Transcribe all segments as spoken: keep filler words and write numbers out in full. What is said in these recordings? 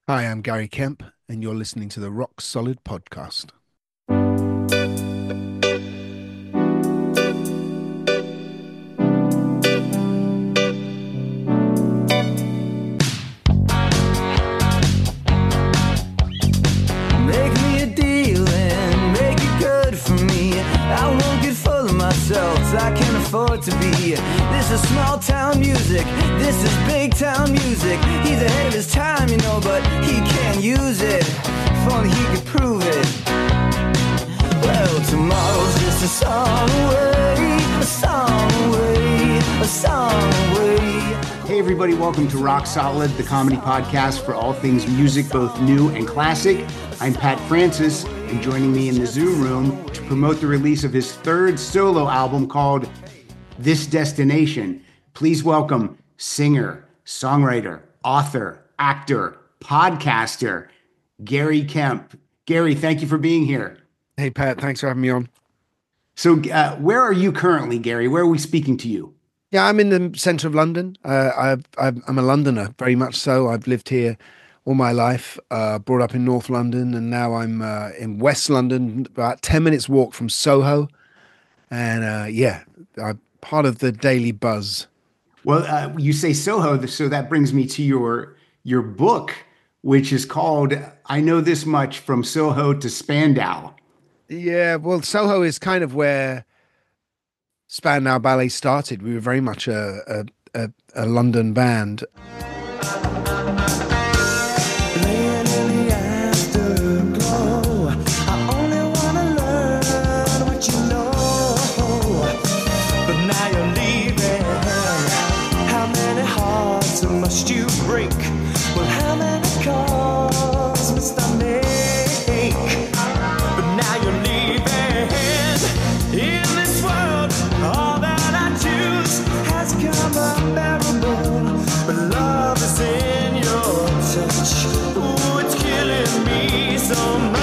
Hi, I'm Gary Kemp, and you're listening to the Rock Solid Podcast. Make me a deal and make it good for me. I won't get full of myself, I can't afford to be. This is small town music, this is big town music. He's ahead of his time, you know, but he can't use it. If only he could prove it. Well, tomorrow's just a song away, a song away, a song away. Hey everybody, welcome to Rock Solid, the comedy podcast for all things music, both new and classic. I'm Pat Francis, and joining me in the Zoom room to promote the release of his third solo album called This Destination, please welcome singer, songwriter, author, actor, podcaster, Gary Kemp. Gary, thank you for being here. Hey, Pat, thanks for having me on. So uh, where are you currently, Gary? Where are we speaking to you? Yeah, I'm in the centre of London. Uh, I've, I've, I'm a Londoner, very much so. I've lived here all my life, uh, brought up in North London, and now I'm uh, in West London, about ten minutes walk from Soho. And uh, yeah, I'm part of the daily buzz. Well, uh, you say Soho, so that brings me to your your book, which is called I Know This Much From Soho to Spandau. Yeah, well, Soho is kind of where Spandau Ballet started. We were very much a, a, a, a London band. Laying in the afterglow, I only wanna learn what you know. But now you're leaving. How many hearts must you break? Well, how many calls must I make? But now you're leaving. In this world, all that I choose has come unbearable. But love is in your touch. Ooh, it's killing me so much.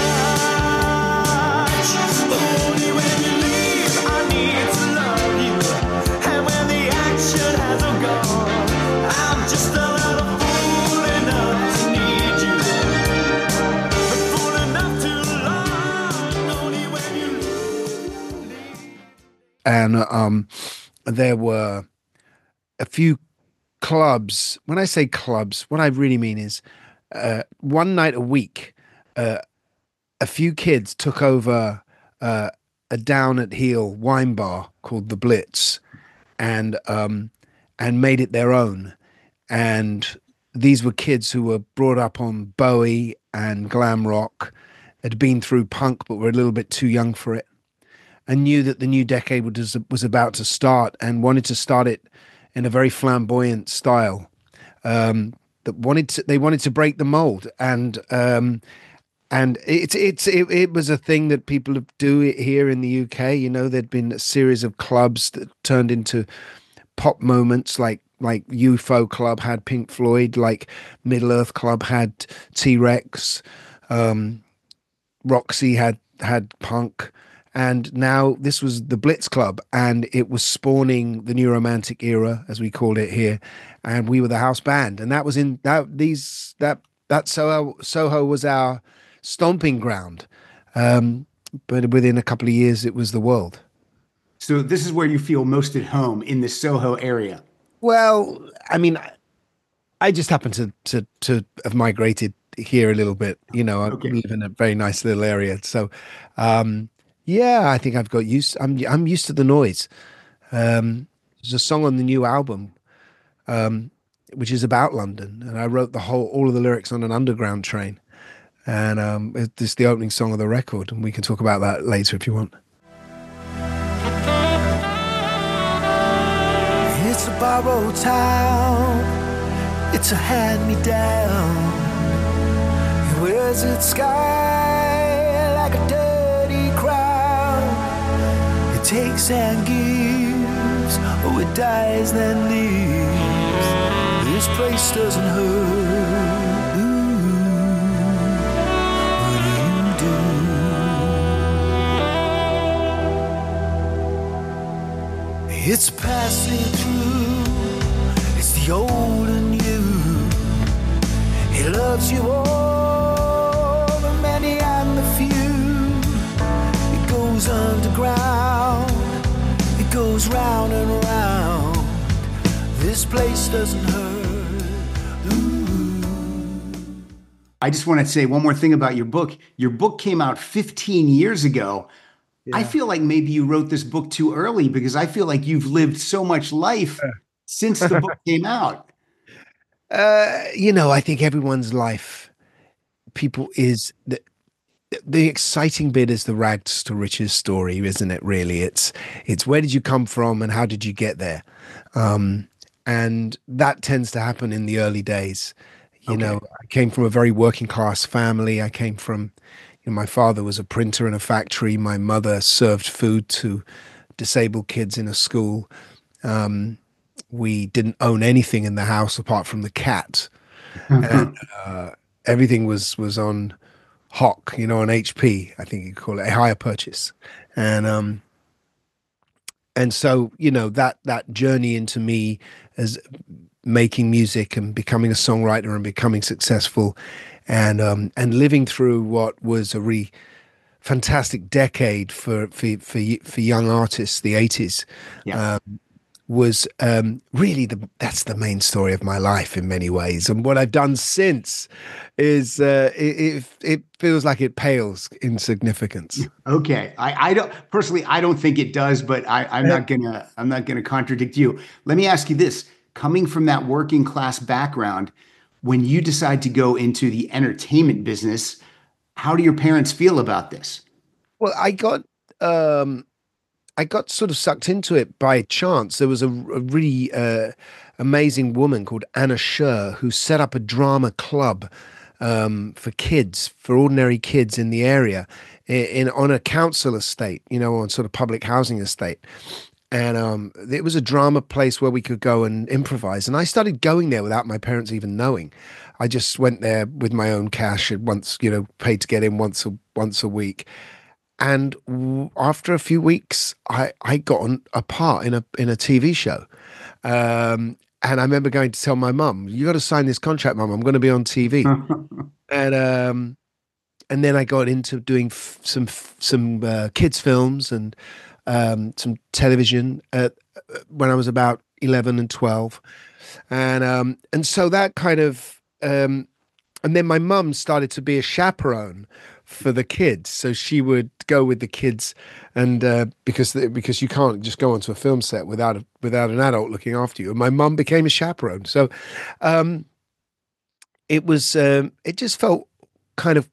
Only when you leave, I need to love you. And when the action has all gone, I'm just a little fool enough to need you. But fool enough to love, only when you leave. And um, there were a few clubs. When I say clubs, what I really mean is uh, one night a week, uh, a few kids took over uh, a down at heel wine bar called the Blitz, and um, and made it their own. And these were kids who were brought up on Bowie and glam rock, had been through punk but were a little bit too young for it, and knew that the new decade was was about to start, and wanted to start it in a very flamboyant style. Um, that wanted to, they wanted to break the mold, and um, and it's it's it, it was a thing that people do it here in the U K. You know, there'd been a series of clubs that turned into pop moments, like like U F O Club had Pink Floyd, like Middle Earth Club had T-Rex, um, Roxy had had punk. And now this was the Blitz Club, and it was spawning the new romantic era, as we called it here. And we were the house band, and that was in that these that that Soho Soho was our stomping ground. Um, but within a couple of years, it was the world. So this is where you feel most at home, in the Soho area. Well, I mean, I, I just happen to to to have migrated here a little bit. You know, I Okay. live in a very nice little area, so. Um, Yeah, I think I've got used. I'm I'm used to the noise. Um, there's a song on the new album, um, which is about London, and I wrote the whole all of the lyrics on an underground train, and um, it's the opening song of the record, and we can talk about that later if you want. It's a borrowed town, it's a hand-me-down. He wears its sky like a dirty crown. It takes and gives, oh it dies then leaves. This place doesn't hurt. Ooh, what do you do? It's passing through, it's the old and new. He loves loves you all, the many and the few. It goes underground, it goes round and round. This place doesn't hurt. Ooh. I just want to say one more thing about your book. Your book came out fifteen years ago. Yeah. I feel like maybe you wrote this book too early because I feel like you've lived so much life since the book came out. Uh, you know, I think everyone's life, people is the the exciting bit is the rags to riches story, isn't it? Really, it's it's where did you come from and how did you get there, um, and that tends to happen in the early days. You Okay. know, I came from a very working class family. I came from, you know, my father was a printer in a factory. My mother served food to disabled kids in a school. Um, we didn't own anything in the house apart from the cat, and uh, everything was was on Hock, you know, on H P. I think you call it a hire purchase, and um, and so you know that that journey into me as making music and becoming a songwriter and becoming successful, and um, and living through what was a really fantastic decade for for for, y- for young artists, the eighties. Yeah. Was um, really the that's the main story of my life in many ways, and what I've done since is uh, it, it it feels like it pales in significance. Okay. I, I don't personally, I don't think it does, but I, I'm Yeah. not gonna, I'm not gonna contradict you. Let me ask you this. Coming from that working class background, when you decide to go into the entertainment business, how do your parents feel about this? Well, I got um, I got sort of sucked into it by chance. There was a, a really uh, amazing woman called Anna Scher who set up a drama club um, for kids, for ordinary kids in the area, in, in on a council estate, you know, on sort of public housing estate. And um, it was a drama place where we could go and improvise. And I started going there without my parents even knowing. I just went there with my own cash and once, you know, paid to get in once a once a week. And w- after a few weeks, I, I got on a part in a in a T V show. Um, and I remember going to tell my mum, "You got to sign this contract, mum. I'm going to be on T V." And um, and then I got into doing f- some f- some uh, kids films and um, some television at, when I was about eleven and twelve, and um, and so that kind of um, and then my mum started to be a chaperone for the kids, so she would go with the kids, and uh, because the, because you can't just go onto a film set without a, without an adult looking after you. And my mum became a chaperone, so um, it was um, it just felt kind of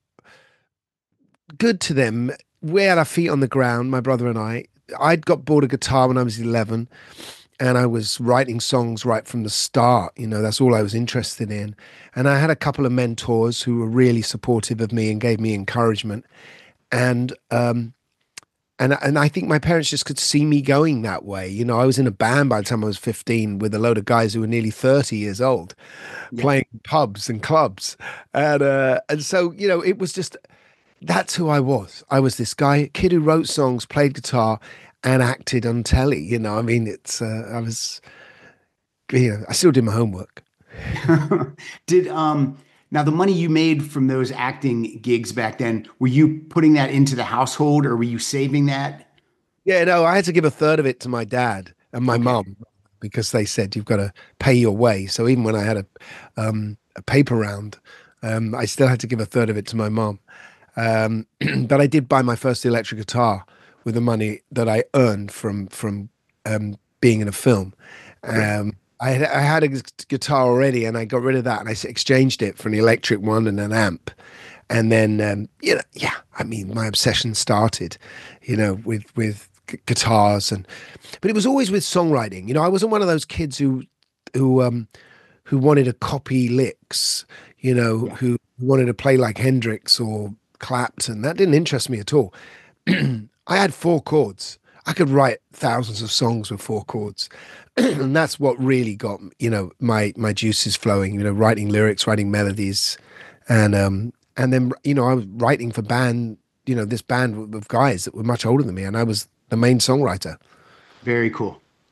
good to them. We had our feet on the ground, my brother and I. I'd got bought a guitar when I was eleven, and I was writing songs right from the start. You know, that's all I was interested in. And I had a couple of mentors who were really supportive of me and gave me encouragement. And um, and and I think my parents just could see me going that way. You know, I was in a band by the time I was fifteen with a load of guys who were nearly thirty years old, Yeah. playing pubs and clubs, and uh, and so you know, it was just that's who I was. I was this guy, kid who wrote songs, played guitar, and acted on telly. You know, I mean, it's uh, I was, you know, I still did my homework. Did um now the money you made from those acting gigs back then, were you putting that into the household or were you saving that? Yeah, no, I had to give a third of it to my dad and my Okay. mum because they said you've got to pay your way. So even when I had a um, a paper round, um, I still had to give a third of it to my mum. Um, but I did buy my first electric guitar with the money that I earned from from um, being in a film. Great. Um, I had, I had a gu- guitar already, and I got rid of that, and I s- exchanged it for an electric one and an amp. And then, um, you know, yeah, I mean, my obsession started, you know, with with gu- guitars, and but it was always with songwriting. You know, I wasn't one of those kids who who um, who wanted to copy licks, you know, Yeah. who wanted to play like Hendrix or Clapton. That didn't interest me at all. I had four chords. I could write thousands of songs with four chords. And that's what really got, you know, my my juices flowing, you know, writing lyrics, writing melodies. And um and then, you know, I was writing for band, you know, this band of guys that were much older than me, and I was the main songwriter. Very cool.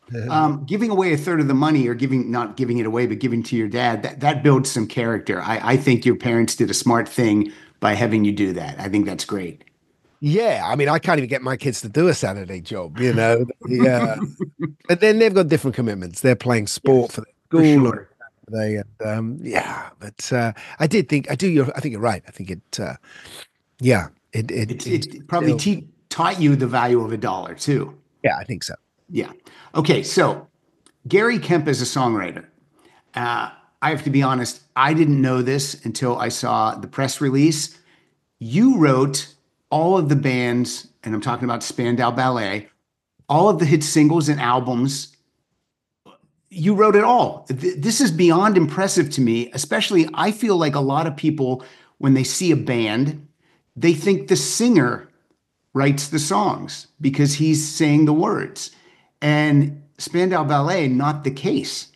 Um, giving away a third of the money or giving, not giving it away, but giving to your dad, that, that builds some character. I, I think your parents did a smart thing by having you do that. I think that's great. Yeah, I mean, I can't even get my kids to do a Saturday job, you know. Yeah, but then they've got different commitments. They're playing sport Yes, for the for school, and sure. they, and um, yeah. But uh, I did think I do. You're, I think you're right. I think it. Uh, yeah, it it It's, it it probably still. te taught you the value of a dollar too. Yeah, I think so. Yeah. Okay. So Gary Kemp is a songwriter. Uh, I have to be honest, I didn't know this until I saw the press release. You wrote all of the bands, and I'm talking about Spandau Ballet, all of the hit singles and albums. You wrote it all. Th- This is beyond impressive to me, especially I feel like a lot of people, when they see a band, they think the singer writes the songs because he's saying the words. And Spandau Ballet, not the case.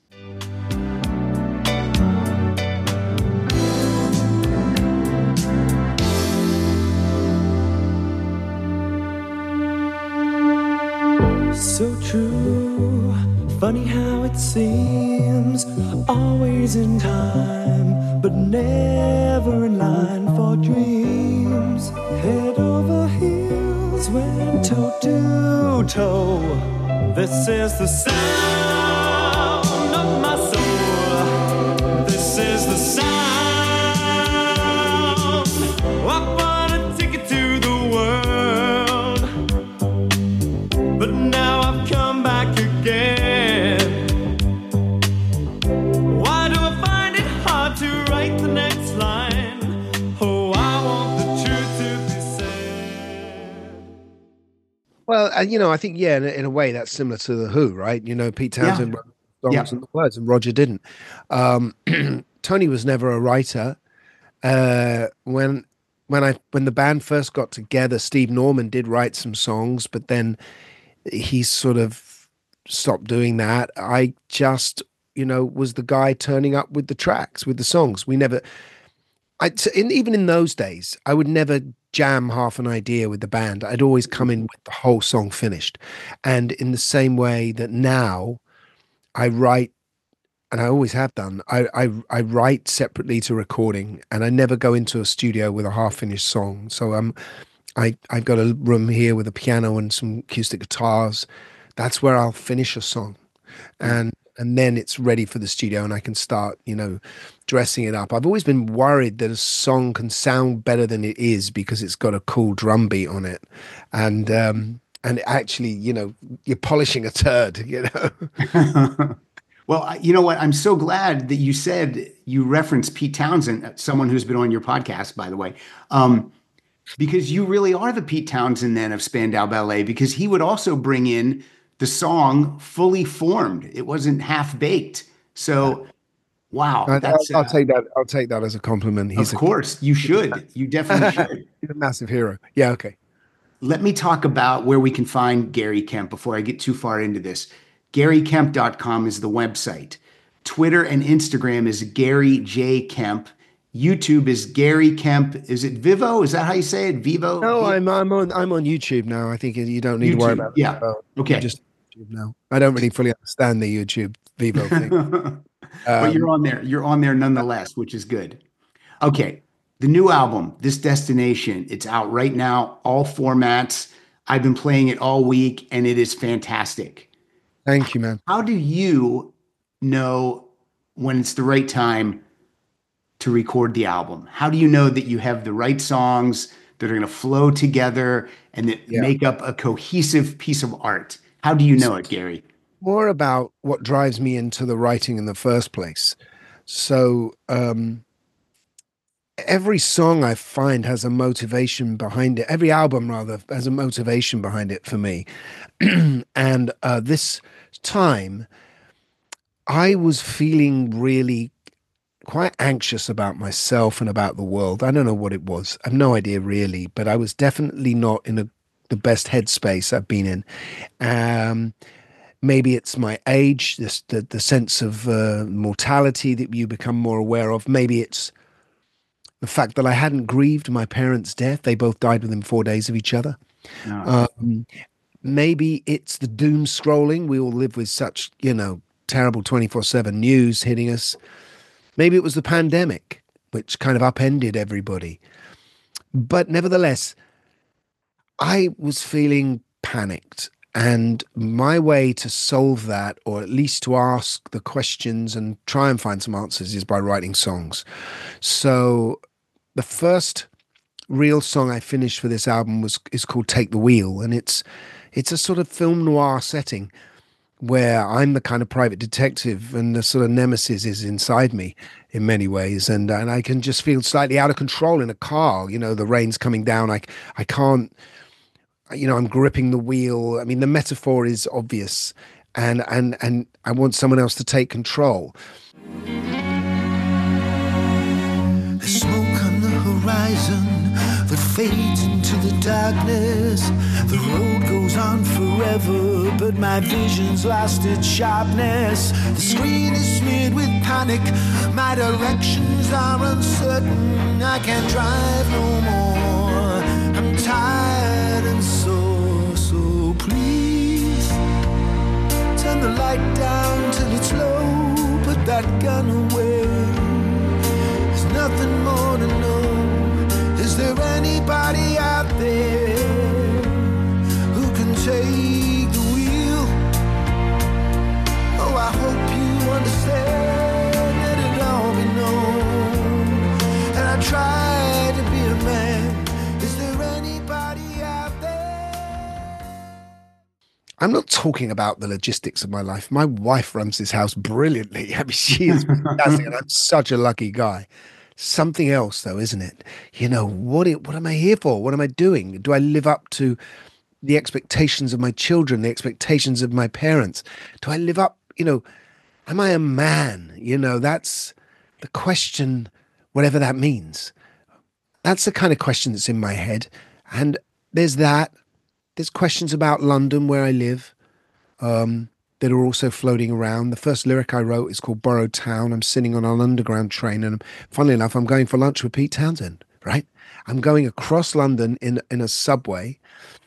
So true, funny how it seems, always in time, but never in line for dreams. Head over heels, went toe to toe. This is the sound of my soul. This is the sound. I bought a ticket to the world, but now I've come back again. Why do I find it hard to write the next line? Oh, I want the truth to be said. Well, uh, you know, I think yeah, in, a- in a way that's similar to the Who, right? You know, Pete Yeah. Townsend wrote the Yeah. songs and the words, and Roger didn't. Um, Tony was never a writer. Uh, when when I when the band first got together, Steve Norman did write some songs, but then he sort of stopped doing that. I just, you know, was the guy turning up with the tracks, with the songs. We never, I, t- in, even in those days, I would never jam half an idea with the band. I'd always come in with the whole song finished. And in the same way that now I write, and I always have done, I, I, I write separately to recording, and I never go into a studio with a half finished song. So um, I, I've got a room here with a piano and some acoustic guitars. That's where I'll finish a song. And and then it's ready for the studio and I can start, you know, dressing it up. I've always been worried that a song can sound better than it is because it's got a cool drum beat on it. And um and actually, you know, you're polishing a turd, you know. Well, I- you know what? I'm so glad that you said you referenced Pete Townsend, someone who's been on your podcast, by the way, um, because you really are the Pete Townsend then of Spandau Ballet, because he would also bring in the song fully formed. It wasn't half baked. So, wow, I, I'll, that's I'll uh, take that. I'll take that as a compliment. of He's a, course you should. You definitely should. he's a massive hero. Yeah. Okay. Let me talk about where we can find Gary Kemp before I get too far into this. Gary Kemp dot com is the website. Twitter and Instagram is Gary J. Kemp. YouTube is Gary Kemp. Is it Vivo? Is that how you say it? Vivo? No, V- I'm I'm on I'm on YouTube now. I think you don't need to worry YouTube. about it. Yeah. Oh, you Okay. just YouTube now. I don't really fully understand the YouTube Vivo thing. But Um, you're on there. You're on there nonetheless, which is good. Okay. The new album, This Destination, it's out right now, all formats. I've been playing it all week and it is fantastic. thank you, man. How do you know when it's the right time to record the album? How do you know that you have the right songs that are going to flow together and that Yeah. make up a cohesive piece of art? How do you know it, Gary? More about what drives me into the writing in the first place. So um, every song I find has a motivation behind it. Every album, rather, has a motivation behind it for me. And uh, this time, I was feeling really quite anxious about myself and about the world. I don't know what it was. I have no idea really, but I was definitely not in a, the best headspace I've been in. Um, maybe it's my age, this, the the sense of uh, mortality that you become more aware of. Maybe it's the fact that I hadn't grieved my parents' death. They both died within four days of each other. No. Um, maybe it's the doom scrolling. We all live with such, you know, terrible twenty-four seven news hitting us. Maybe it was the pandemic, which kind of upended everybody. But nevertheless, I was feeling panicked. And my way to solve that, or at least to ask the questions and try and find some answers, is by writing songs. So the first real song I finished for this album was is called Take the Wheel. And it's it's a sort of film noir setting where I'm the kind of private detective and the sort of nemesis is inside me in many ways. And and I can just feel slightly out of control in a car. You know, the rain's coming down. I, I can't, you know, I'm gripping the wheel. I mean, the metaphor is obvious, and and and I want someone else to take control. There's smoke on the horizon that fades into the darkness. The road goes on forever, but my vision's lost its sharpness. The screen is smeared with panic. My directions are uncertain. I can't drive no more. I'm tired and sore, so please turn the light down till it's low. Put that gun away. There's nothing more to know. Is there anybody out there who can take the wheel? Oh, I hope you understand, let it all be known. And I try to be a man. Is there anybody out there? I'm not talking about the logistics of my life. My wife runs this house brilliantly. I mean, she is fantastic, and I'm such a lucky guy. Something else, though, isn't it? You know, what it, what am I here for? What am I doing? Do I live up to the expectations of my children, the expectations of my parents? Do I live up, you know, am I a man? You know, that's the question, whatever that means. That's the kind of question that's in my head. And there's that. There's questions about London, where I live, um, that are also floating around. The first lyric I wrote is called Borrowed Town. I'm sitting on an underground train, and funnily enough, I'm going for lunch with Pete Townsend, right? I'm going across London in, in a subway.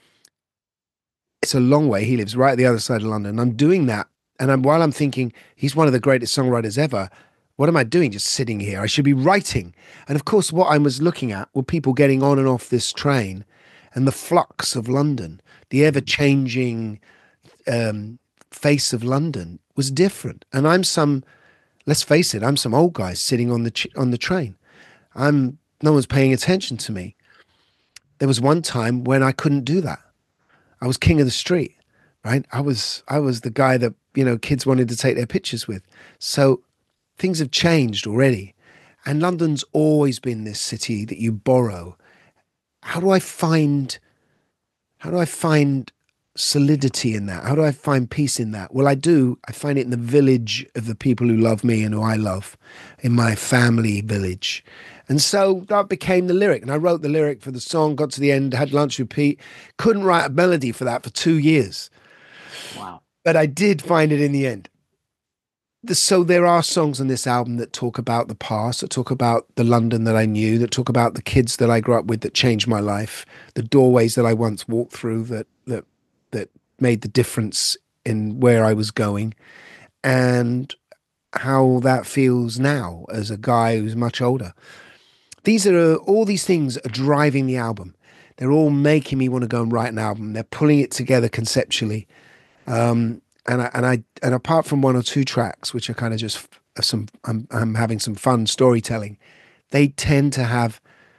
It's a long way. He lives right at the other side of London. I'm doing that. And I'm, while I'm thinking, he's one of the greatest songwriters ever, what am I doing just sitting here? I should be writing. And of course, what I was looking at were people getting on and off this train and the flux of London, the ever-changing um, face of London was different. And I'm some, let's face it, I'm some old guy sitting on the ch- on the train. I'm no one's paying attention to me. There was one time when I couldn't do that. I was king of the street, right? I was I was the guy that, you know, kids wanted to take their pictures with. So things have changed already. And London's always been this city that you borrow. How do I find how do I find solidity in that? How do I find peace in that? Well, I do. I find it in the village of the people who love me and who I love, in my family village. And so that became the lyric. And I wrote the lyric for the song, got to the end, had lunch with Pete, couldn't write a melody for that for two years. Wow. But I did find it in the end. The, so there are songs on this album that talk about the past, that talk about the London that I knew, that talk about the kids that I grew up with that changed my life, the doorways that I once walked through that that that made the difference in where I was going, and how that feels now as a guy who's much older. These are all these things are driving the album. They're all making me want to go and write an album. They're pulling it together conceptually. Um, and I, and I, and apart from one or two tracks, which are kind of just some, I'm, I'm having some fun storytelling. They tend to have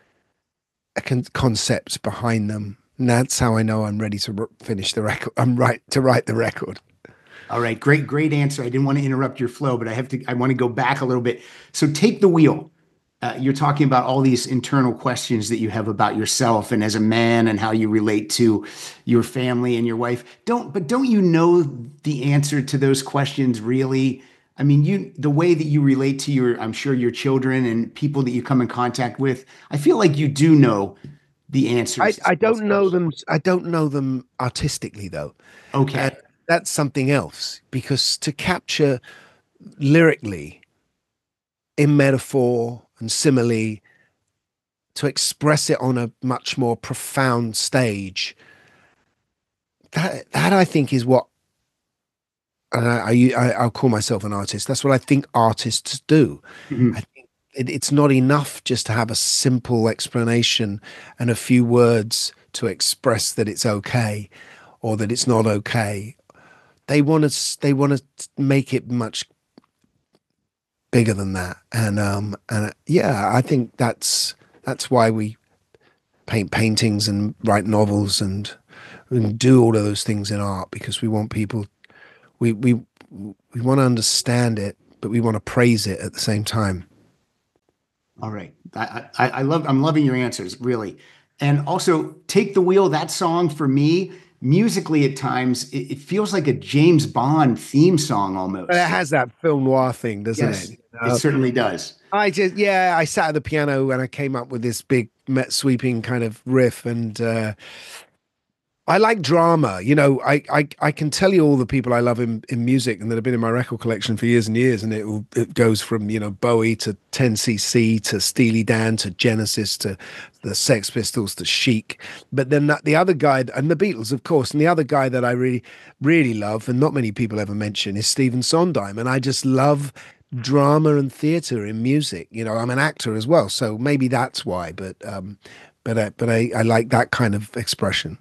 a con- concept behind them. And that's how I know I'm ready to r- finish the record. I'm right to write the record. All right. Great, great answer. I didn't want to interrupt your flow, but I have to, I want to go back a little bit. So Take the Wheel. Uh, you're talking about all these internal questions that you have about yourself and as a man and how you relate to your family and your wife. Don't, but don't you know the answer to those questions really? I mean, you, the way that you relate to your, I'm sure your children and people that you come in contact with, I feel like you do know the answers. I, I don't know them. I don't know them artistically though. Okay. And that's something else, because to capture lyrically in metaphor and simile, to express it on a much more profound stage, that that I think is what, and I, I I'll call myself an artist. That's what I think artists do. Mhm. I think it, it's not enough just to have a simple explanation and a few words to express that it's okay or that it's not okay. They want to they want to make it much bigger than that. And um and uh, yeah, I think that's that's why we paint paintings and write novels and, and do all of those things in art, because we want people we we we want to understand it, but we want to praise it at the same time. All right. I, I, I love, I'm loving your answers, really. And also, Take the Wheel, that song for me, musically at times, it, it feels like a James Bond theme song almost. But it has that film noir thing, doesn't Yes, it? it certainly does. I just, yeah, I sat at the piano and I came up with this big met sweeping kind of riff, and uh, I like drama. You know, I, I I can tell you all the people I love in, in music and that have been in my record collection for years and years, and it will, it goes from, you know, Bowie to ten C C to Steely Dan to Genesis to the Sex Pistols to Chic. But then that, the other guy, and the Beatles, of course, and the other guy that I really, really love, and not many people ever mention, is Stephen Sondheim. And I just love drama and theater in music. You know, I'm an actor as well, so maybe that's why. But um, but I, but I, I like that kind of expression.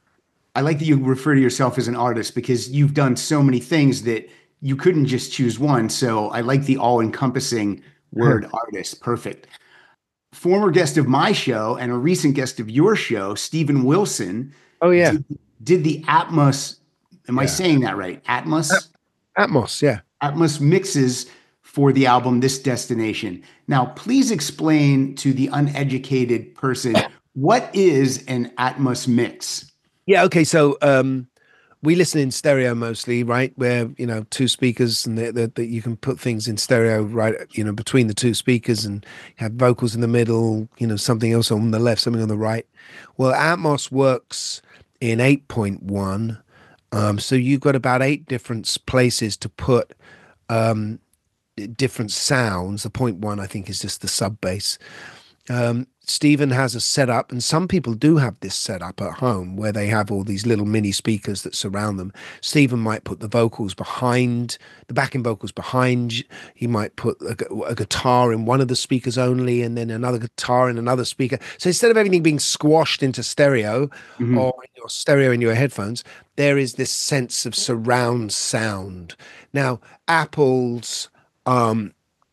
I like that you refer to yourself as an artist because you've done so many things that you couldn't just choose one. So I like the all-encompassing word artist. Perfect. Former guest of my show and a recent guest of your show, Steven Wilson. Oh yeah, did, did the Atmos. Am I Yeah. saying that right? Atmos. Atmos, yeah. Atmos mixes for the album This Destination. Now, please explain to the uneducated person, what is an Atmos mix? Yeah, okay. So um, we listen in stereo mostly, right? Where, you know, two speakers, and that you can put things in stereo, right? You know, between the two speakers, and have vocals in the middle. You know, something else on the left, something on the right. Well, Atmos works in eight point one, um, so you've got about eight different places to put um, different sounds. The point one, I think, is just the sub bass. Um, Stephen has a setup, and some people do have this setup at home where they have all these little mini speakers that surround them. Stephen might put the vocals behind, the backing vocals behind. He might put a, a guitar in one of the speakers only, and then another guitar in another speaker. So instead of everything being squashed into stereo Mhm. or in your stereo in your headphones, there is this sense of surround sound. Now, Apple's um,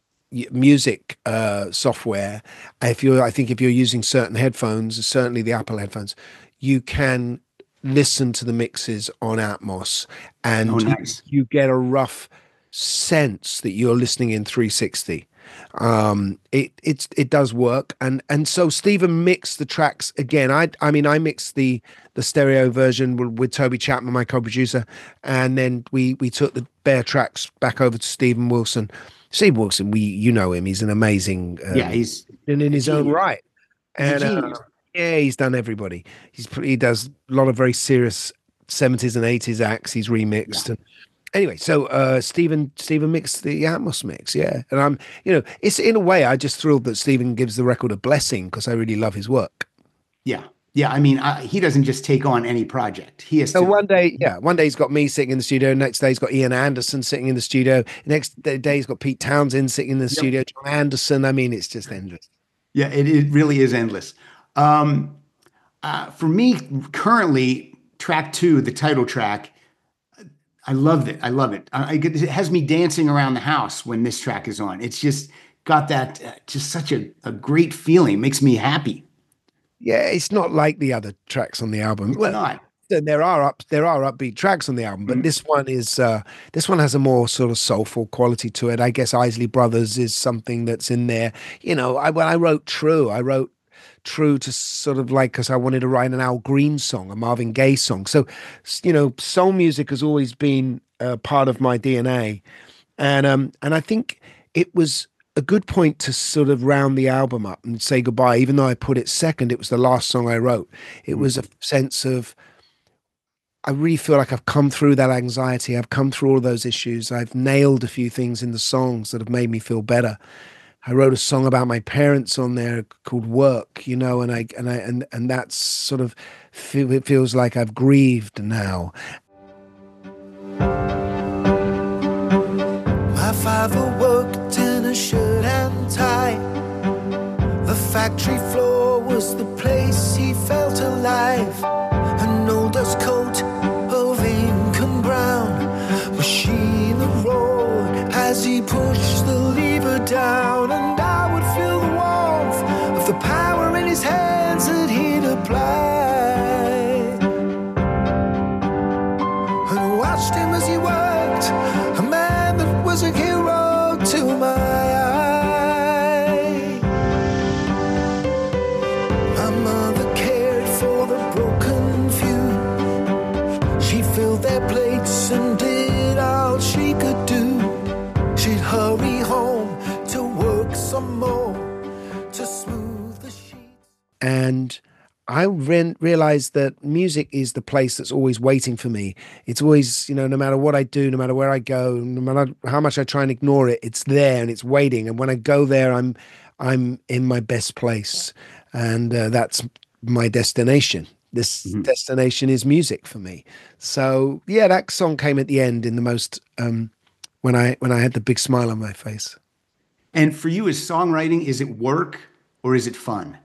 music uh, software, if you're, I think if you're using certain headphones, certainly the Apple headphones, you can listen to the mixes on Atmos, and Oh, nice. you get a rough sense that you're listening in three sixty. Um, it it's it does work, and and so Stephen mixed the tracks again. I I mean I mixed the the stereo version with, with Toby Chapman, my co-producer, and then we we took the bare tracks back over to Stephen Wilson. Steve Wilson, we you know him. He's an amazing, um, Yeah, he's in, in his own genius. right, He's a and uh, genius. yeah, he's done everybody. He's he does a lot of very serious seventies and eighties acts. He's remixed, and anyway, so uh, Stephen Stephen mixed the Atmos mix, yeah, and I'm you know it's in a way I just thrilled that Stephen gives the record a blessing because I really love his work. Yeah. Yeah. I mean, I, he doesn't just take on any project. He has So to. one day, yeah, one day he's got me sitting in the studio. Next day he's got Ian Anderson sitting in the studio. Next day he's got Pete Townsend sitting in the studio. John Anderson. I mean, it's just endless. Yeah, it, it really is endless. Um, uh, for me, currently, track two, the title track, I loved it. I love it. I, I get, it has me dancing around the house when this track is on. It's just got that, uh, just such a, a great feeling. Makes me happy. Yeah, it's not like the other tracks on the album. It's Well, not. then there are up there are upbeat tracks on the album, but Mhm. this one is uh this one has a more sort of soulful quality to it. I guess Isley Brothers is something that's in there. You know, I when I wrote True, I wrote True to sort of like, because I wanted to write an Al Green song, a Marvin Gaye song. So, s- you know, soul music has always been uh, part of my D N A, and um and I think it was a good point to sort of round the album up and say goodbye. Even though I put it second, it was the last song I wrote. It was a sense of, I really feel like I've come through that anxiety. I've come through all those issues. I've nailed a few things in the songs that have made me feel better. I wrote a song about my parents on there called Work, you know, and I and I and and that's sort of feel, it feels like I've grieved now. My father worked in a shirt and tie. The factory floor was the place he felt alive. An old dust coat of ink and brown, machine that roared as he pushed the lever down. And I would feel the warmth of the power in his hands that he'd apply, and watched him as he worked, a man that was a hero to my eye. My mother cared for the broken few. She filled their plates and did all she could do. She'd hurry home to work some more, to smooth the sheets. And I re- realized that music is the place that's always waiting for me. It's always, you know, no matter what I do, no matter where I go, no matter how much I try and ignore it, it's there and it's waiting. And when I go there, I'm, I'm in my best place, and uh, that's my destination. This Mhm. destination is music for me. So yeah, that song came at the end in the most um, when I when I had the big smile on my face. And for you, is songwriting, is it work or is it fun?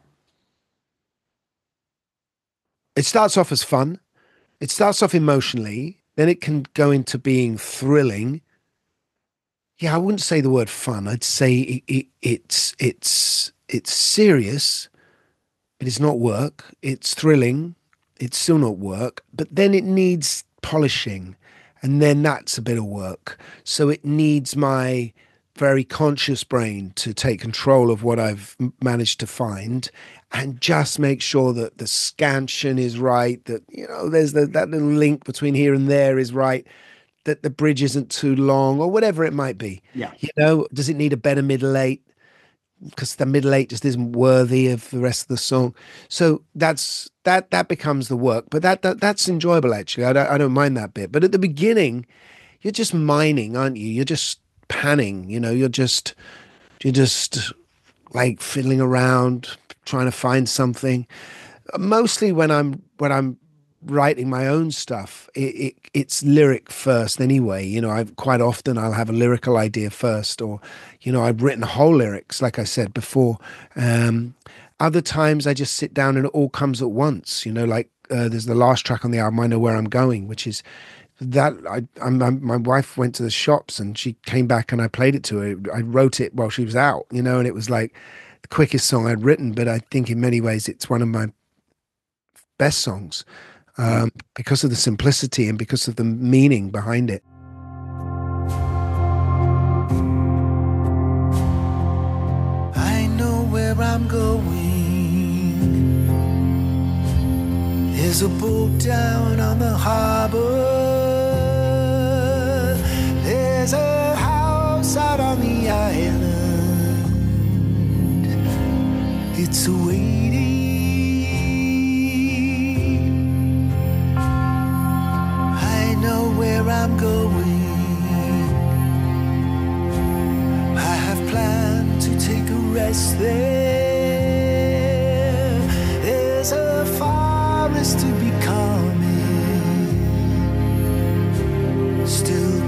It starts off as fun. It starts off emotionally. Then it can go into being thrilling. Yeah, I wouldn't say the word fun. I'd say it, it, it's it's it's serious, but it's not work. It's thrilling. It's still not work. But then it needs polishing, and then that's a bit of work. So it needs my very conscious brain to take control of what I've m- managed to find, and just make sure that the scansion is right, that, you know, there's the, that little link between here and there is right, that the bridge isn't too long, or whatever it might be. Yeah. You know, does it need a better middle eight? Because the middle eight just isn't worthy of the rest of the song. So that's that that becomes the work. But that, that that's enjoyable, actually. I don't, I don't mind that bit. But at the beginning, you're just mining, aren't you? You're just panning, you know, you're just you're just like fiddling around, trying to find something. Mostly when I'm when I'm writing my own stuff, it, it it's lyric first anyway. You know, I've quite often I'll have a lyrical idea first, or, you know, I've written whole lyrics, like I said before. Um, other times I just sit down and it all comes at once. You know, like uh, there's the last track on the album, I Know Where I'm Going, which is that I, I'm, I'm, my wife went to the shops and she came back and I played it to her. I wrote it while she was out, you know, and it was like the quickest song I'd written. But I think in many ways it's one of my best songs, um, because of the simplicity and because of the meaning behind it. I know where I'm going. There's a boat down on the harbor. There's a house out on the island. It's waiting. I know where I'm going. I have planned to take a rest there. There's a forest to be coming, still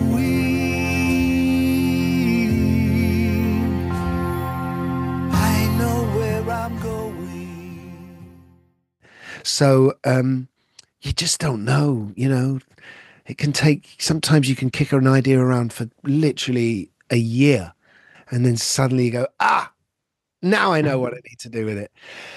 growing. I know where I'm going. So um, you just don't know, you know. It can take, sometimes you can kick an idea around for literally a year, and then suddenly you go, ah, now I know what I need to do with it.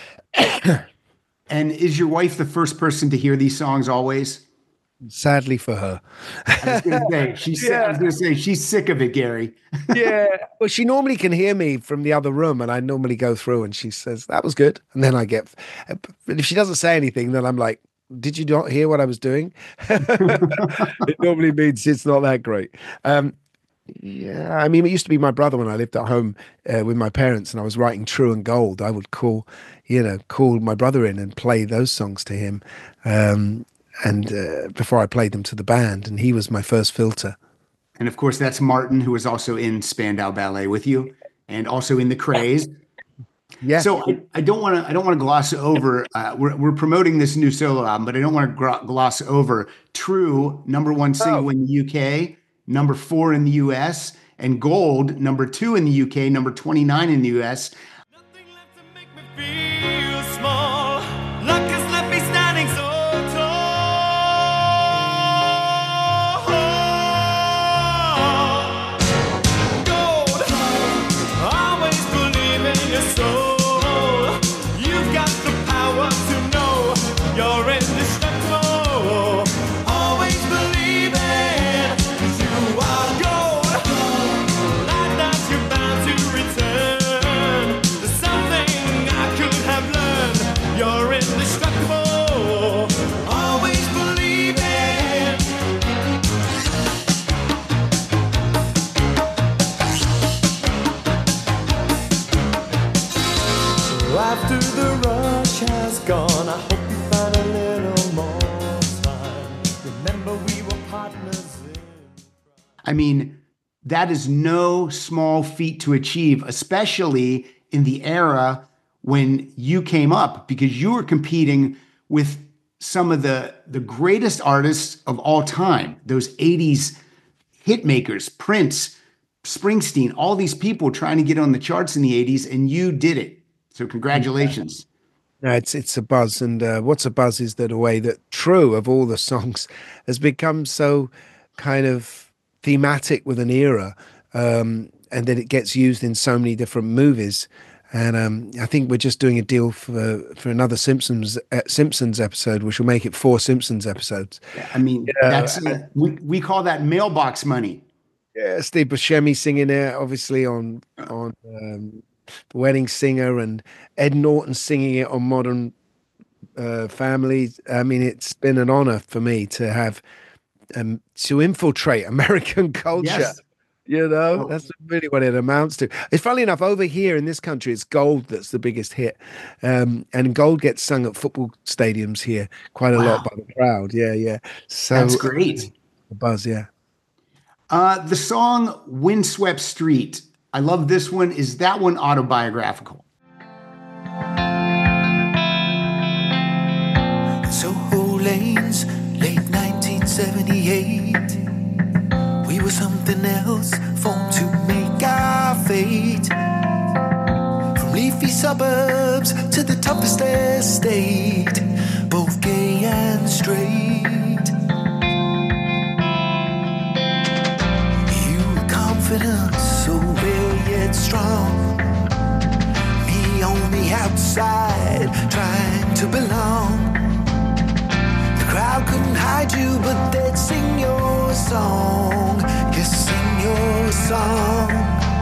And is your wife the first person to hear these songs always? Sadly for her. I was going to say, she's, I was going to say, she's sick of it, Gary. Yeah. Well, she normally can hear me from the other room, and I normally go through and she says, that was good. And then I get, but if she doesn't say anything, then I'm like, did you not hear what I was doing? It normally means it's not that great. Um, yeah, I mean, it used to be my brother when I lived at home uh, with my parents and I was writing True and Gold. I would call, you know, call my brother in and play those songs to him. Um, and uh, before I played them to the band, and he was my first filter. And of course, that's Martin, who was also in Spandau Ballet with you. and also in the Craze. Yeah. So I, I don't want to I don't want to gloss over. Uh, we're we're promoting this new solo album, but I don't want to gr- gloss over True, number one single Oh. in the U K, number four in the U S, and Gold, number two in the U K, number twenty-nine in the U S. Nothing left to make me feel small. Luck has left me standing so tall. Gold, always believe in your soul. You've got the power to know you're indestructible. Always believe it, 'cause you are gold. Like that you're bound to return. There's something I could have learned. You're indestructible. Always believe it. After the rush has gone, I hope you find a little more time. Remember we were partners in... I mean, that is no small feat to achieve, especially in the era when you came up, because you were competing with some of the, the greatest artists of all time, those eighties hit makers, Prince, Springsteen, all these people trying to get on the charts in the eighties, and you did it. So congratulations. No, it's it's a buzz, and uh, what's a buzz is that a way that True of all the songs has become so kind of thematic with an era, um, and that it gets used in so many different movies. And um, I think we're just doing a deal for for another Simpsons uh, Simpsons episode, which will make it four Simpsons episodes. I mean, that's uh, we, we call that mailbox money. Yeah, Steve Buscemi singing it, obviously on on um, The Wedding Singer, and Ed Norton singing it on Modern uh, Family. I mean, it's been an honor for me to have um, to infiltrate American culture. Yes. You know, Oh. that's really what it amounts to. It's funny enough, over here in this country, it's Gold that's the biggest hit. Um, and Gold gets sung at football stadiums here quite a Wow. lot by the crowd. Yeah, yeah. So That's great. The buzz, yeah. Uh, the song Windswept Street, I love this one. Is that one autobiographical? Soho Lanes, late nineteen seventy-eight. We were something else, formed to make our fate. From leafy suburbs to the toughest estate, both gay and straight. You were confident, so real yet strong. Me on the outside, trying to belong. The crowd couldn't hide you, but they'd sing your song. Yes, sing your song.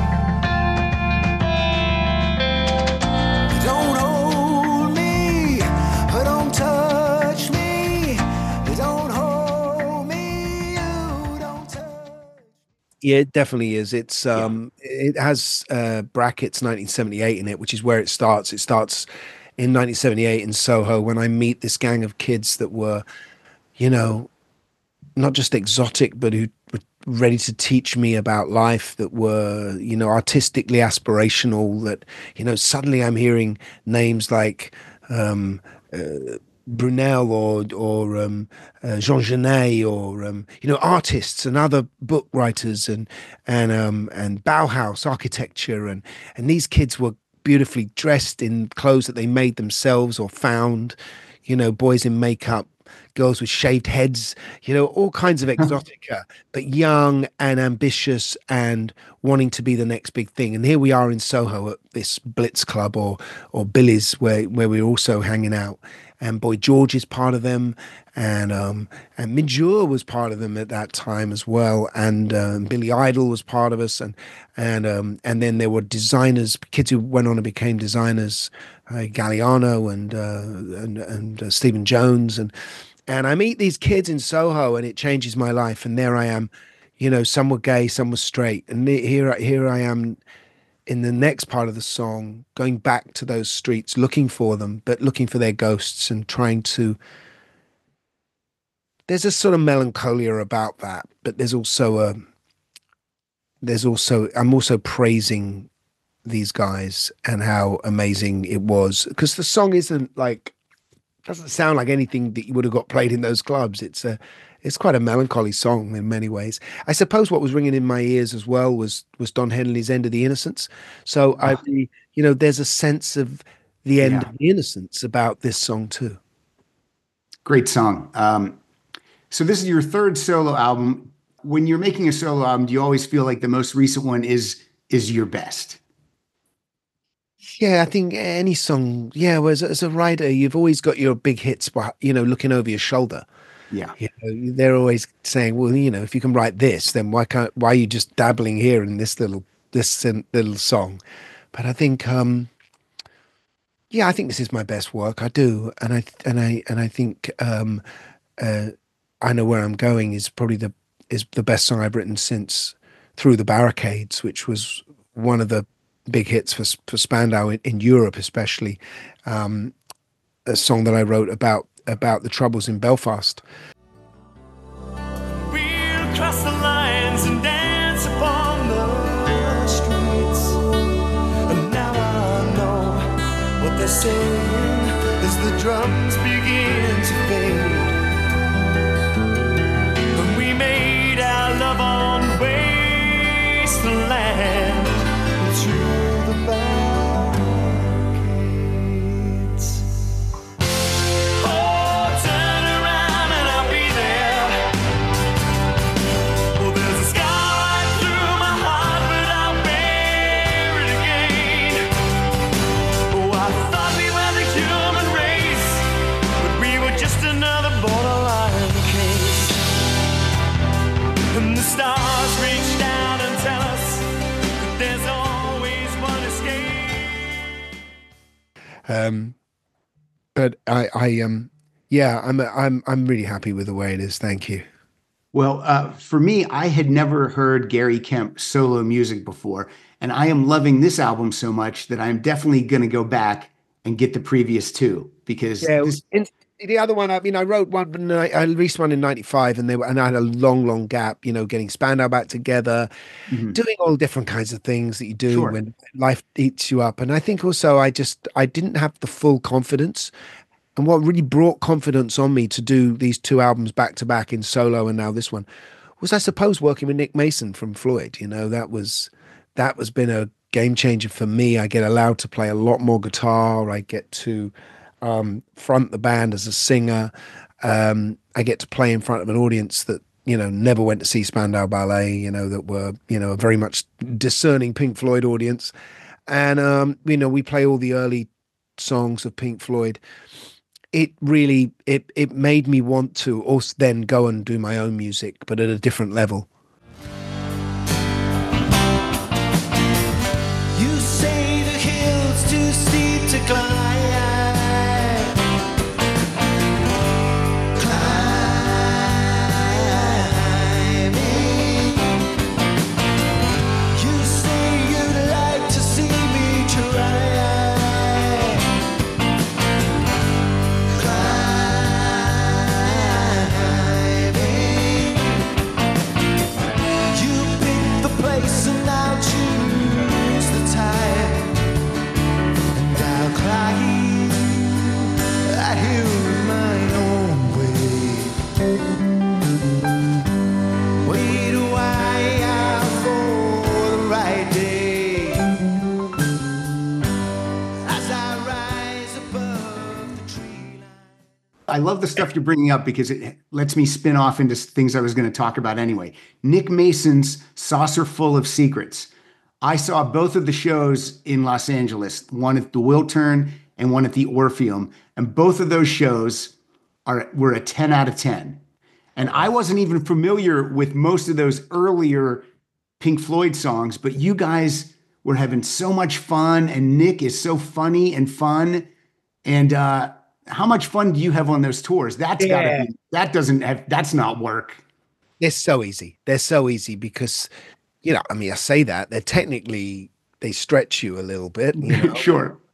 Don't hold me, or don't touch me. Don't hold me, you don't touch. Yeah, it definitely is. It's um, it has uh, brackets nineteen seventy-eight in it, which is where it starts. It starts in nineteen seventy-eight in Soho when I meet this gang of kids that were, you know, not just exotic, but who were ready to teach me about life, that were, you know, artistically aspirational, that, you know, suddenly I'm hearing names like um, uh, Brunel or or um, uh, Jean Genet, or um, you know, artists and other book writers, and and um, and Bauhaus architecture, and and these kids were beautifully dressed in clothes that they made themselves or found, you know, boys in makeup, girls with shaved heads, you know, all kinds of exotica, but young and ambitious and wanting to be the next big thing. And here we are in Soho at this Blitz Club or or Billy's, where where we're also hanging out. And Boy George is part of them, and um, and Midjour was part of them at that time as well, and um, Billy Idol was part of us, and and um, and then there were designers, kids who went on and became designers, uh, Galliano and uh, and and uh, Stephen Jones, and and I meet these kids in Soho, and it changes my life. And there I am, you know, some were gay, some were straight, and here here I am in the next part of the song, going back to those streets, looking for them, but looking for their ghosts and trying to. There's a sort of melancholia about that, but there's also a. There's also I'm also praising these guys and how amazing it was. Because the song isn't like, doesn't sound like anything that you would have got played in those clubs. It's a, it's quite a melancholy song in many ways. I suppose what was ringing in my ears as well was was Don Henley's "End of the Innocence." So I, Ah, really- you know, there's a sense of the end yeah, of the innocence about this song too. great song. Um, so this is your third solo album. When you're making a solo album, do you always feel like the most recent one is is your best? Yeah, I think any song. Yeah, well, as, a- as a writer, you've always got your big hits, beh- you know, looking over your shoulder. Yeah. You know, they're always saying, well, you know, if you can write this, then why can't, why are you just dabbling here in this little, this sin- little song? But I think, um, yeah, I think this is my best work. I do. And I, and I, and I think, um, uh, I Know Where I'm Going is probably the, is the best song I've written since Through the Barricades, which was one of the big hits for, for Spandau in, in Europe, especially, um, a song that I wrote about, about the troubles in Belfast. We'll cross the lines and dance upon the streets. And now I know what they're saying as the drums begin to fade. And we made our love on wasteland to the barricades. Oh, turn around and I'll be there. Well, there's a scar right through my heart, but I'll bear it again. Oh, I thought we were the human race, but we were just another borderline case. And the stars reach down and tell us that there's always one escape. Um, but I, I, um, yeah, I'm, I'm, I'm really happy with the way it is. Thank you. Well, uh, for me, I had never heard Gary Kemp solo music before, and I am loving this album so much that I'm definitely going to go back and get the previous two because Yeah, this, in, the other one, I mean, I wrote one, in ni- I released one in ninety-five, and they were, and I had a long, long gap, you know, getting Spandau back together, Mhm. doing all different kinds of things that you do Sure. when life eats you up. And I think also I just, I didn't have the full confidence. And what really brought confidence on me to do these two albums back to back in solo and now this one was, I suppose, working with Nick Mason from Floyd. You know, that was, that was been a game changer for me. I get allowed to play a lot more guitar. I get to um, front the band as a singer. Um, I get to play in front of an audience that, you know, never went to see Spandau Ballet, you know, that were, you know, a very much discerning Pink Floyd audience. And, um, you know, we play all the early songs of Pink Floyd. It really, it, it made me want to also then go and do my own music, but at a different level. You say the hill's too steep to climb. Climbing. You say you'd like to see me try. Climbing. You pick the place and I'll choose the time, and I'll climb a hill my own way. Wait a while for the right day as I rise above the tree line. I love the stuff you're bringing up because it lets me spin off into things I was going to talk about anyway. Nick Mason's Saucer Full of Secrets. I saw both of the shows in Los Angeles, one at the Wiltern and one at the Orpheum, and both of those shows are were a ten out of ten. And I wasn't even familiar with most of those earlier Pink Floyd songs, but you guys were having so much fun, and Nick is so funny and fun. And uh, how much fun do you have on those tours? That's gotta Yeah. be, that doesn't have, that's not work. They're so easy. They're so easy because, you know, I mean, I say that they're technically, they stretch you a little bit, you know. Sure.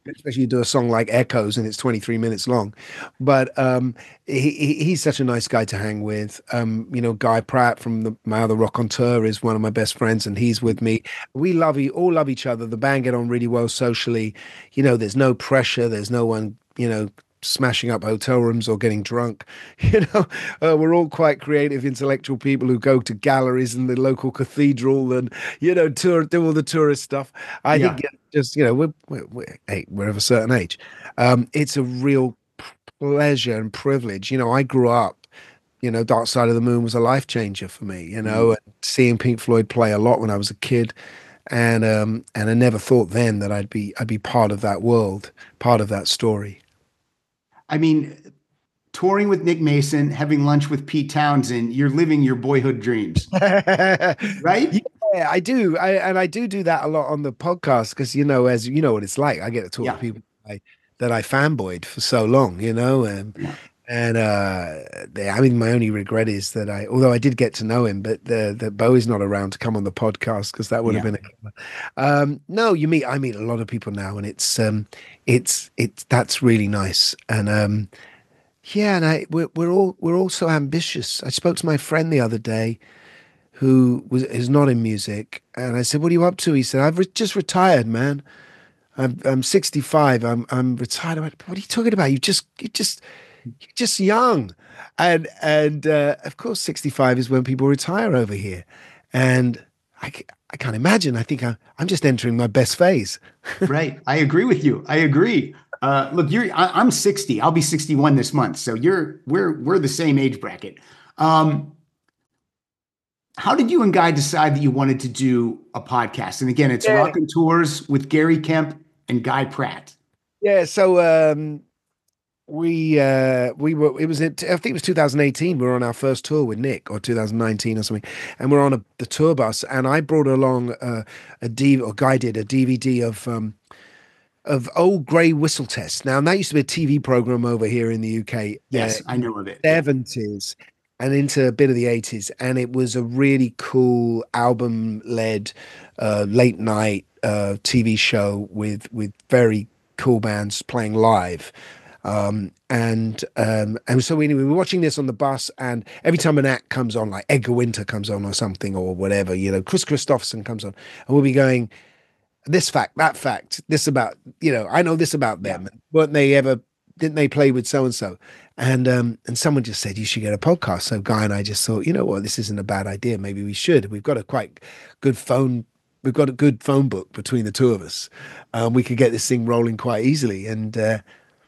especially you do a song like Echoes and it's twenty-three minutes long. But um, he, he, he's such a nice guy to hang with. Um, you know, Guy Pratt from the, my other Rock on Tour is one of my best friends, and he's with me. We love e- all love each other. The band get on really well socially. You know, there's no pressure. There's no one, you know, smashing up hotel rooms or getting drunk. You know, uh, we're all quite creative, intellectual people who go to galleries and the local cathedral and, you know, tour, do all the tourist stuff. I Yeah. think it just, you know, we're, we're, we're, hey, we're of a certain age. Um, it's a real pleasure and privilege. You know, I grew up, you know, Dark Side of the Moon was a life changer for me, you know, and seeing Pink Floyd play a lot when I was a kid. And um, and I never thought then that I'd be I'd be part of that world, part of that story. I mean, touring with Nick Mason, having lunch with Pete Townsend, you're living your boyhood dreams, right? Yeah, I do. I and I do do that a lot on the podcast because you know, as you know what it's like. I get to talk to Yeah. people I, that I fanboyed for so long, you know, and Yeah. and uh, they, I mean, my only regret is that I, although I did get to know him, but the that Bowie's not around to come on the podcast because that would have Yeah. been a. Um, no, you meet I meet a lot of people now, and it's um, it's it's that's really nice, and um, yeah, and I we're we're all we're all so ambitious. I spoke to my friend the other day who was is not in music, and I said, "What are you up to?" He said, "I've re- just retired, man. I'm I'm sixty-five. I'm I'm retired." I went, "What are you talking about? You just you just you're just young," and and uh, of course, sixty-five is when people retire over here, and I c- I can't imagine. I think I'm I'm just entering my best phase. Right. I agree with you. I agree. Uh, look, you're I, I'm sixty. I'll be sixty-one this month. So you're we're we're the same age bracket. Um, how did you and Guy decide that you wanted to do a podcast? And again, it's Yeah, Rock and Tours with Gary Kemp and Guy Pratt. yeah. So um, we uh we were it was it I think it was two thousand eighteen. We were on our first tour with Nick, or two thousand nineteen or something, and we're on a the tour bus, and I brought along uh, a D or Guy did a D V D of um of old Grey Whistle Test. Now that used to be a T V program over here in the U K, uh, Yes, I know of it. Yeah. seventies and into a bit of the eighties, and it was a really cool album led uh late night uh T V show with with very cool bands playing live. Um, and um, and so we, we were watching this on the bus, and every time an act comes on, like Edgar Winter comes on or something or whatever, you know, Chris Christopherson comes on, and we'll be going, this fact, that fact, this about, you know, I know this about Yeah. them. Weren't they ever, didn't they play with so and so? And um, and someone just said you should get a podcast. So Guy and I just thought, you know what, this isn't a bad idea. Maybe we should. We've got a quite good phone. We've got a good phone book between the two of us. Um, we could get this thing rolling quite easily. And uh,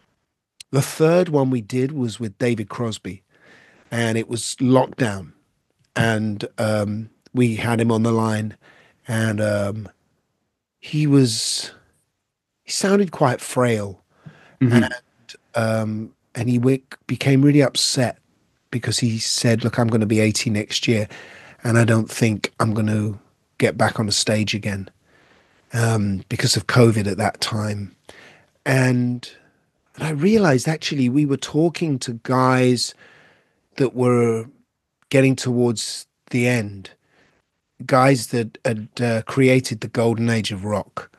the third one we did was with David Crosby, and it was lockdown, and um, we had him on the line, and um, he was he sounded quite frail, Mhm. um, and he w- became really upset because he said, "Look, I'm going to be eighty next year, and I don't think I'm going to get back on a stage again um, because of COVID at that time." And and I realized actually we were talking to guys that were getting towards the end, guys that had uh, created the golden age of rock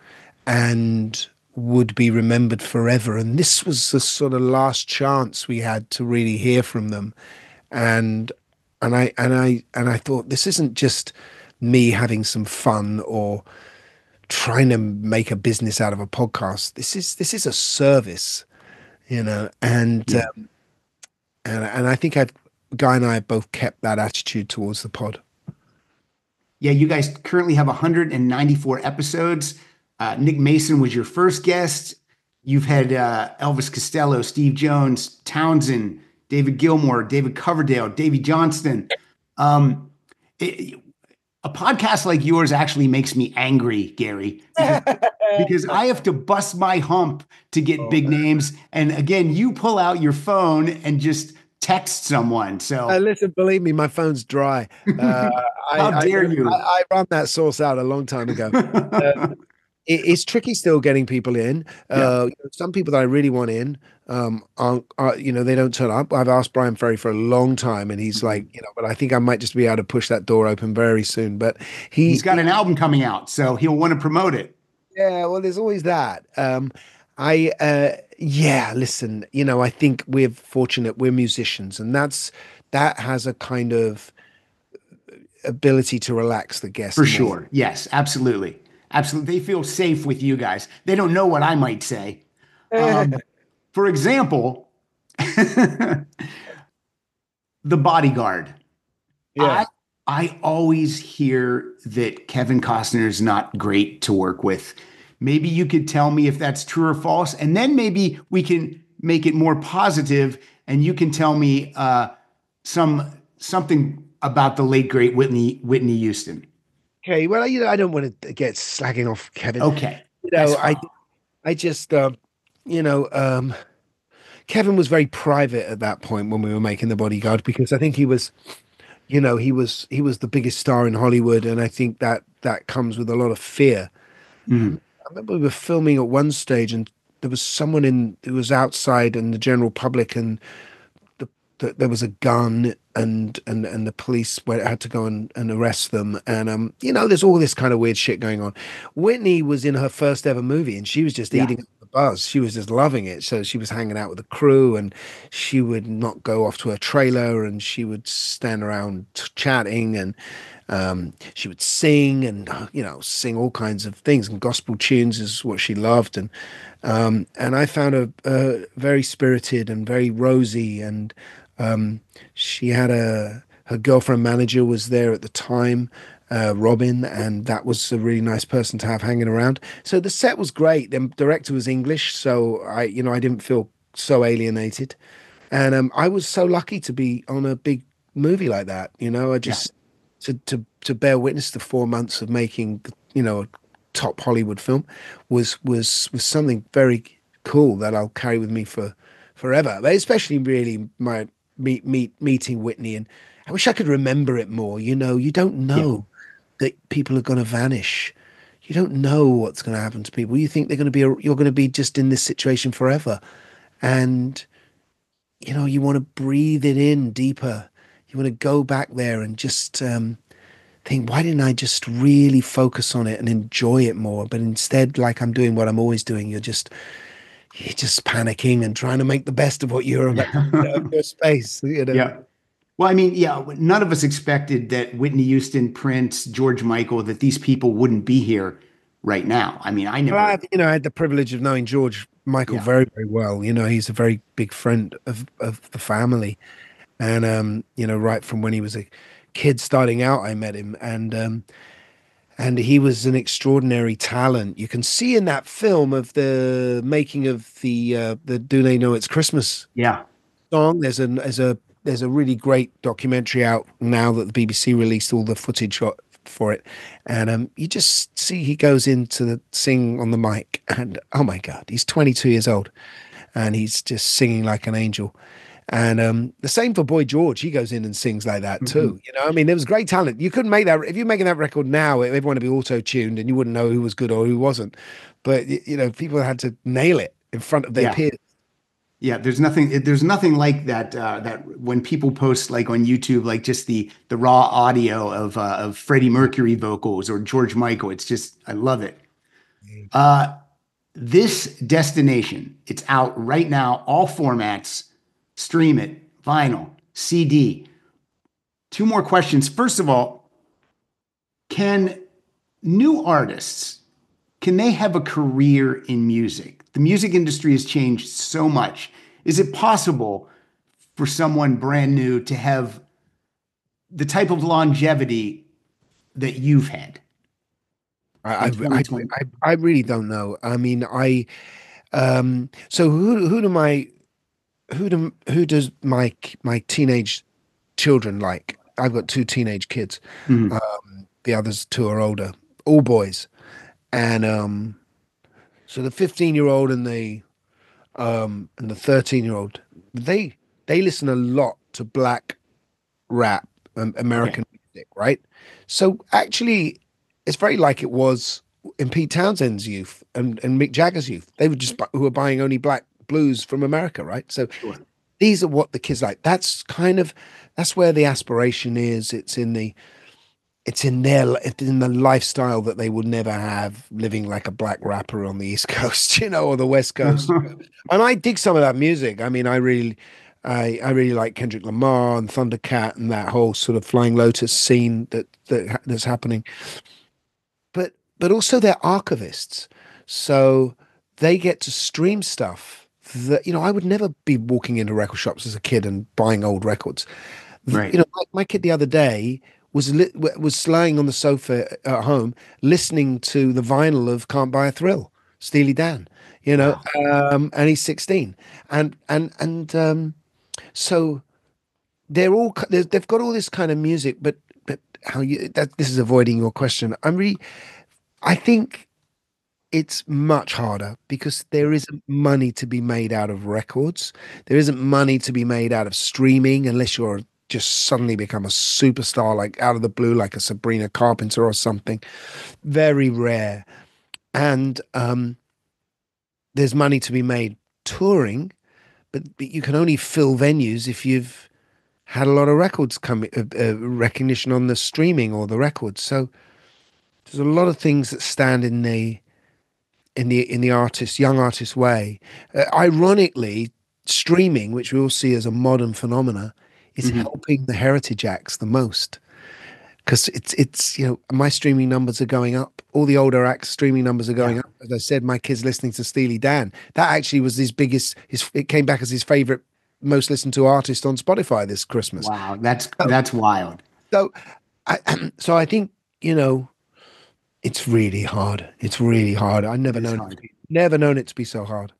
and would be remembered forever. And this was the sort of last chance we had to really hear from them. And and I and I and I thought, this isn't just me having some fun or trying to make a business out of a podcast. This is this is a service, you know. And Yeah. um, and and I think I've Guy and I have both kept that attitude towards the pod. Yeah, you guys currently have one hundred ninety-four episodes. Uh, Nick Mason was your first guest. You've had uh, Elvis Costello, Steve Jones, Townsend, David Gilmour, David Coverdale, Davey Johnston. Um, it- a podcast like yours actually makes me angry, Gary, because, because I have to bust my hump to get big names. And again, you pull out your phone and just text someone. So Uh, listen, believe me, my phone's dry. Uh, I, how I, dare you? I, I run that source out a long time ago. Uh, it, it's tricky still getting people in. Yeah. Uh, some people that I really want in, um, aren't, are, you know, they don't turn up. I've asked Brian Ferry for a long time, and he's like, you know, but I think I might just be able to push that door open very soon. But he, He's got an album coming out, so he'll want to promote it. yeah, well, there's always that. Um, I uh yeah, listen, you know, I think we're fortunate we're musicians, and that's that has a kind of ability to relax the guest For more. sure. Yes, absolutely. Absolutely. They feel safe with you guys. They don't know what I might say. Um, for example, The Bodyguard. I Yeah. I always hear that Kevin Costner is not great to work with. Maybe you could tell me if that's true or false, and then maybe we can make it more positive, and you can tell me uh, some something about the late great Whitney Whitney Houston. Okay, well, you know, I don't want to get slagging off Kevin. Okay, You that's know, I fine. I just um, you know, um Kevin was very private at that point when we were making The Bodyguard because I think he was, you know, he was he was the biggest star in Hollywood, and I think that that comes with a lot of fear. Mhm. I remember we were filming at one stage, and there was someone in who was outside in the general public, and the, the, there was a gun, and and and the police went, had to go and, and arrest them, and um you know there's all this kind of weird shit going on. Whitney was in her first ever movie, and she was just Yeah, eating up the buzz. She was just loving it, so she was hanging out with the crew, and she would not go off to her trailer, and she would stand around t- chatting, and um, she would sing and uh, you know sing all kinds of things, and gospel tunes is what she loved. And um, and I found her uh, very spirited and very rosy, and um, she had a her girlfriend manager was there at the time, uh, Robin, and that was a really nice person to have hanging around. So the set was great. The director was English, so I you know I didn't feel so alienated, and um, I was so lucky to be on a big movie like that. You know, I yeah, just to to to bear witness to four months of making, you know, a top Hollywood film was was was something very cool that I'll carry with me for forever. But especially really my meet meet meeting Whitney, and I wish I could remember it more. You know, you don't yeah, know that people are going to vanish. You don't know what's going to happen to people. You think they're going to be a, you're going to be just in this situation forever, and you know you want to breathe it in deeper. You want to go back there and just um, think, why didn't I just really focus on it and enjoy it more? But instead, like I'm doing what I'm always doing, you're just you're just panicking and trying to make the best of what you're about of yeah. your space, you know. Yeah. Well, I mean, yeah, none of us expected that Whitney Houston, Prince, George Michael, that these people wouldn't be here right now. I mean, I Well, never, I, you know, I had the privilege of knowing George Michael yeah, very, very well. You know, he's a very big friend of of the family, and um, you know, right from when he was a kid starting out, I met him, and um, and he was an extraordinary talent. You can see in that film of the making of the uh, the "Do They Know It's Christmas" yeah, song. There's a there's a there's a really great documentary out now that the B B C released all the footage o- for it, and um, you just see he goes into the sing on the mic, and oh my God, he's twenty-two years old, and he's just singing like an angel. And um, the same for Boy George. He goes in and sings like that mhm, too. You know, I mean, there was great talent. You couldn't make that if you're making that record now. Everyone would be auto tuned, and you wouldn't know who was good or who wasn't. But y- you know, people had to nail it in front of their yeah, peers. yeah. There's nothing, there's nothing like that. Uh, that when people post like on YouTube, like just the the raw audio of uh, of Freddie Mercury vocals or George Michael. It's just, I love it. Uh, this destination, it's out right now, all formats. Stream it, vinyl, C D. Two more questions. First of all, can new artists can they have a career in music? The music industry has changed so much. Is it possible for someone brand new to have the type of longevity that you've had I, I, in I, twenty twenty? I I really don't know. I mean, I um. So who who do my who do who does my my teenage children like? I've got two teenage kids. Mhm. Um, the others two are older, all boys, and um. So the fifteen year old and the um and the thirteen year old, they they listen a lot to black rap, um, Okay. American music, right? So actually, it's very like it was in Pete Townshend's youth and, and Mick Jagger's youth. They were just bu- who were buying only black blues from America, right? So Sure. these are what the kids like. That's kind of that's where the aspiration is. It's in the it's in their it's in the lifestyle that they would never have living like a black rapper on the East Coast, you know, or the West Coast. And I dig some of that music. I mean, I really, I I really like Kendrick Lamar and Thundercat and that whole sort of Flying Lotus scene that that that's happening. But but also they're archivists, so they get to stream stuff that, you know, I would never be walking into record shops as a kid and buying old records. Right. You know, my, my kid the other day was li- was lying on the sofa at home listening to the vinyl of Can't Buy a Thrill, Steely Dan, you know, wow. um, and he's sixteen. And, and, and um, so they're all, they've got all this kind of music, but, but how you, that this is avoiding your question. I'm really, I think it's much harder because there isn't money to be made out of records. There isn't money to be made out of streaming unless you're just suddenly become a superstar, like out of the blue, like a Sabrina Carpenter or something. Very rare. And um, there's money to be made touring, but, but you can only fill venues if you've had a lot of records come, uh, uh, recognition on the streaming or the records. So there's a lot of things that stand in the in the in the artist, young artist way. Uh, ironically, streaming, which we all see as a modern phenomena, is mm-hmm. helping the heritage acts the most, because it's it's you know, my streaming numbers are going up. All the older acts' streaming numbers are going yeah. up. As I said, my kid's listening to Steely Dan. That actually was his biggest. His it came back as his favorite, most listened to artist on Spotify this Christmas. Wow, that's so, that's wild. So, I so I think, you know, it's really hard. It's really hard. I never known hard. It, never known it to be so hard.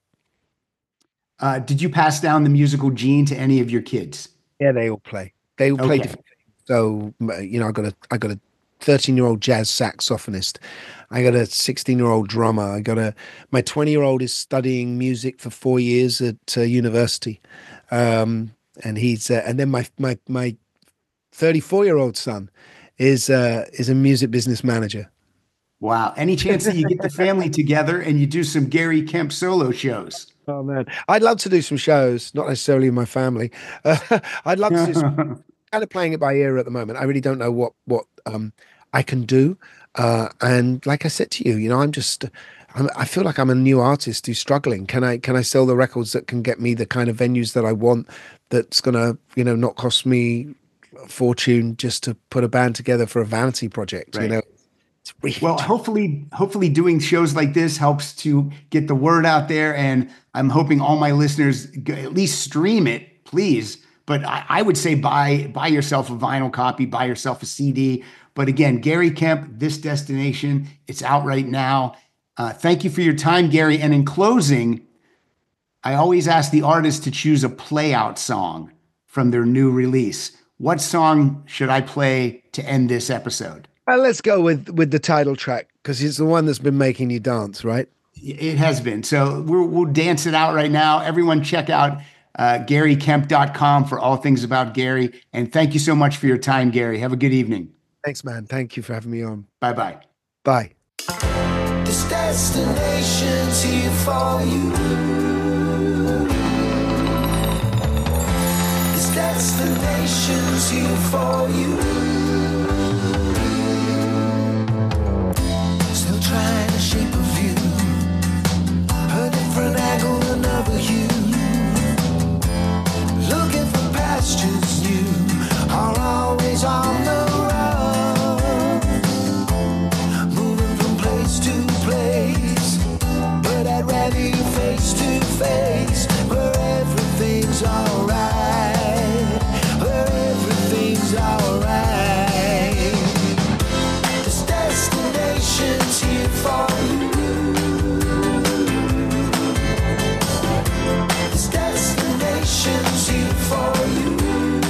Uh, did you pass down the musical gene to any of your kids? Yeah, they all play. They all play okay. different. So, you know, I got a I got a thirteen-year-old jazz saxophonist. I got a sixteen-year-old drummer. I got a my twenty-year-old is studying music for four years at uh, university, um, and he's uh, and then my my my thirty-four-year-old son is uh, is a music business manager. Wow! Any chance that you get the family together and you do some Gary Kemp solo shows? Oh man, I'd love to do some shows, not necessarily in my family. Uh, I'd love to do some, kind of playing it by ear at the moment. I really don't know what what um, I can do. Uh, and like I said to you, you know, I'm just, I'm, I feel like I'm a new artist who's struggling. Can I can I sell the records that can get me the kind of venues that I want? That's gonna, you know, not cost me a fortune just to put a band together for a vanity project. Right. You know. Really well, tough. hopefully, hopefully doing shows like this helps to get the word out there. And I'm hoping all my listeners at least stream it, please. But I, I would say buy, buy yourself a vinyl copy, buy yourself a C D. But again, Gary Kemp, This Destination, it's out right now. Uh, thank you for your time, Gary. And in closing, I always ask the artist to choose a play out song from their new release. What song should I play to end this episode? Well, let's go with, with the title track, because it's the one that's been making you dance, right? It has been. So we're, we'll dance it out right now. Everyone check out uh, Gary Kemp dot com for all things about Gary. And thank you so much for your time, Gary. Have a good evening. Thanks, man. Thank you for having me on. Bye-bye. Bye. This destination's here for you. This destination's here for you. Trying to shape a view, a different angle, another hue. Looking for pastures new, are always on the run. Moving from place to place, but I'd rather you face to face, where everything's alright, where everything's alright. This destination's here for you. This destination's here for you.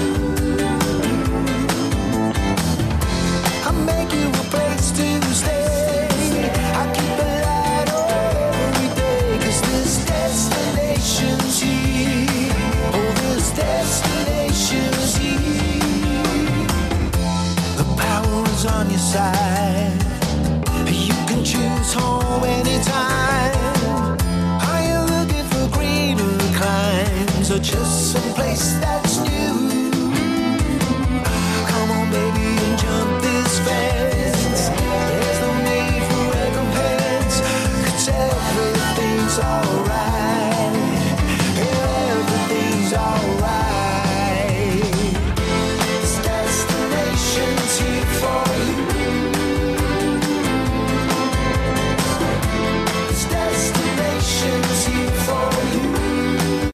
I'll make you a place to stay. I keep a light on every day, 'cause this destination's here. Oh, this destination's here. The power is on your side. You can choose home anytime. Are you looking for greener climes, or just some place that